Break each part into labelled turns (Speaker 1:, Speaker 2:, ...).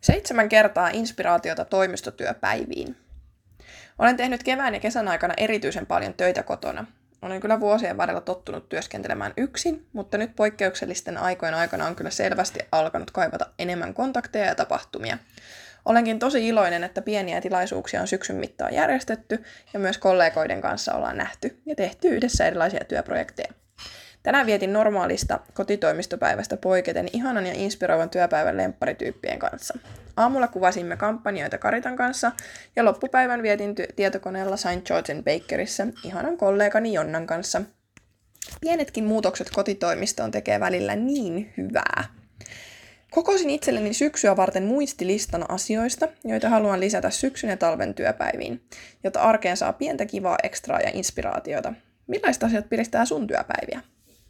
Speaker 1: 7 kertaa inspiraatiota toimistotyöpäiviin. Olen tehnyt kevään ja kesän aikana erityisen paljon töitä kotona. Olen kyllä vuosien varrella tottunut työskentelemään yksin, mutta nyt poikkeuksellisten aikojen aikana on kyllä selvästi alkanut kaivata enemmän kontakteja ja tapahtumia. Olenkin tosi iloinen, että pieniä tilaisuuksia on syksyn mittaan järjestetty ja myös kollegoiden kanssa ollaan nähty ja tehty yhdessä erilaisia työprojekteja. Tänään vietin normaalista kotitoimistopäivästä poiketen ihanan ja inspiroivan työpäivän lempparityyppien kanssa. Aamulla kuvasimme kampanjoita Karitan kanssa ja loppupäivän vietin tietokoneella St. George'n Bakeryssä ihanan kollegani Jonnan kanssa. Pienetkin muutokset kotitoimistoon tekee välillä niin hyvää. Kokosin itselleni syksyä varten muistilistan asioista, joita haluan lisätä syksyn ja talven työpäiviin, jotta arkeen saa pientä kivaa ekstraa ja inspiraatiota. Millaiset asiat piristää sun työpäiviä?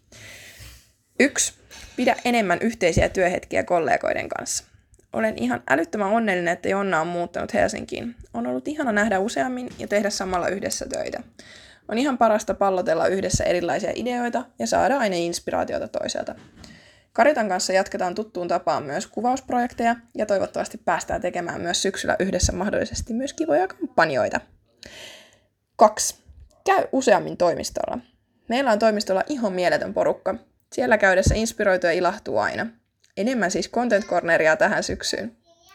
Speaker 1: 1. Pidä enemmän yhteisiä työhetkiä kollegoiden kanssa. Olen ihan älyttömän onnellinen, että Jonna on muuttanut Helsinkiin. On ollut ihana nähdä useammin ja tehdä samalla yhdessä töitä. On ihan parasta pallotella yhdessä erilaisia ideoita ja saada aina inspiraatiota toiselta. Karitan kanssa jatketaan tuttuun tapaan myös kuvausprojekteja ja toivottavasti päästään tekemään myös syksyllä yhdessä mahdollisesti myös kivoja kampanjoita. 2. Käy useammin toimistolla. Meillä on toimistolla ihan mieletön porukka. Siellä käydessä inspiroituu ja ilahtuu aina. Enemmän siis Content Corneria tähän syksyyn.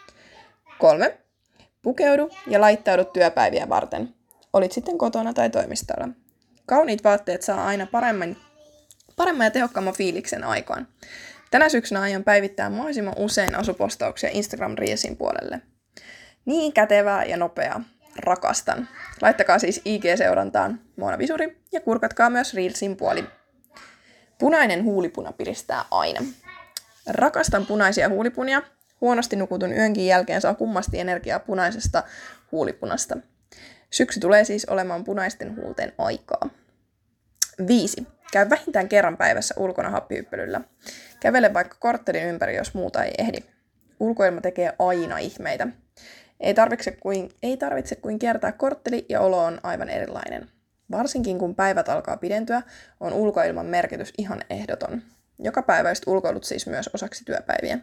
Speaker 1: 3. Pukeudu ja laittaudu työpäiviä varten. Olit sitten kotona tai toimistolla. Kauniit vaatteet saa aina paremman ja tehokkaamman fiiliksen aikaan. Tänä syksynä aion päivittää mahdollisimman usein asupostauksia Instagram Reelsin puolelle. Niin kätevää ja nopeaa. Rakastan. Laittakaa siis IG-seurantaan Moona Visuri ja kurkatkaa myös Reelsin puoli. Punainen huulipuna piristää aina. Rakastan punaisia huulipunia. Huonosti nukutun yönkin jälkeen saa kummasti energiaa punaisesta huulipunasta. Syksy tulee siis olemaan punaisten huulten aikaa. 5. Käy vähintään kerran päivässä ulkona happihyppelyllä. Kävele vaikka korttelin ympäri, jos muuta ei ehdi. Ulkoilma tekee aina ihmeitä. Ei tarvitse kuin kiertää kortteli ja olo on aivan erilainen. Varsinkin kun päivät alkaa pidentyä, on ulkoilman merkitys ihan ehdoton. Jokapäiväiset ulkoilut siis myös osaksi työpäiviä.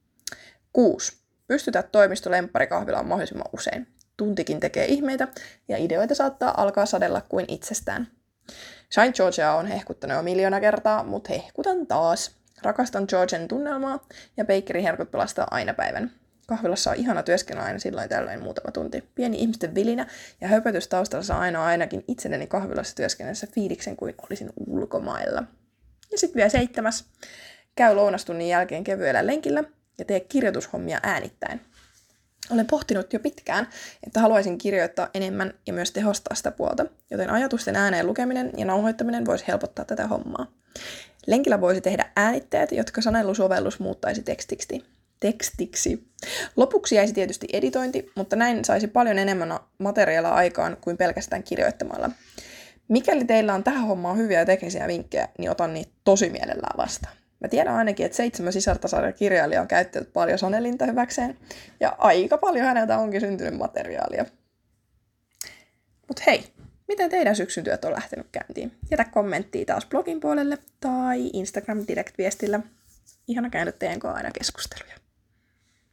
Speaker 1: 6. Pystytä toimistolemppari-kahvilaan mahdollisimman usein. Tuntikin tekee ihmeitä ja ideoita saattaa alkaa sadella kuin itsestään. St. Georgea on hehkuttanut jo 1,000,000 kertaa, mutta hehkutan taas. Rakastan Georgen tunnelmaa ja bakeryherkut pelastaa aina päivän. Kahvilassa on ihana työskennellä aina silloin tällöin muutama tunti. Pieni ihmisten vilinä ja höpötys taustalla saa ainakin itselleni kahvilassa työskennellessä fiiliksen kuin olisin ulkomailla. Ja sitten vielä 7. Käy lounastunnin jälkeen kevyellä lenkillä ja tee kirjoitushommia äänittäin. Olen pohtinut jo pitkään, että haluaisin kirjoittaa enemmän ja myös tehostaa sitä puolta, joten ajatusten ääneen lukeminen ja nauhoittaminen voisi helpottaa tätä hommaa. Lenkillä voisi tehdä äänitteet, jotka sanellusovellus muuttaisi tekstiksi. Lopuksi jäisi tietysti editointi, mutta näin saisi paljon enemmän materiaalia aikaan kuin pelkästään kirjoittamalla. Mikäli teillä on tähän hommaan hyviä teknisiä vinkkejä, niin otan niitä tosi mielellään vastaan. Mä tiedän ainakin, että 7 sisartasarjakirjailijaa on käyttänyt paljon Sanelinta hyväkseen, ja aika paljon häneltä onkin syntynyt materiaalia. Mut hei, miten teidän syksyn työt on lähtenyt käyntiin? Jätä kommenttia taas blogin puolelle tai Instagram direct-viestillä. Ihana käydä teidän kanssa aina keskusteluja.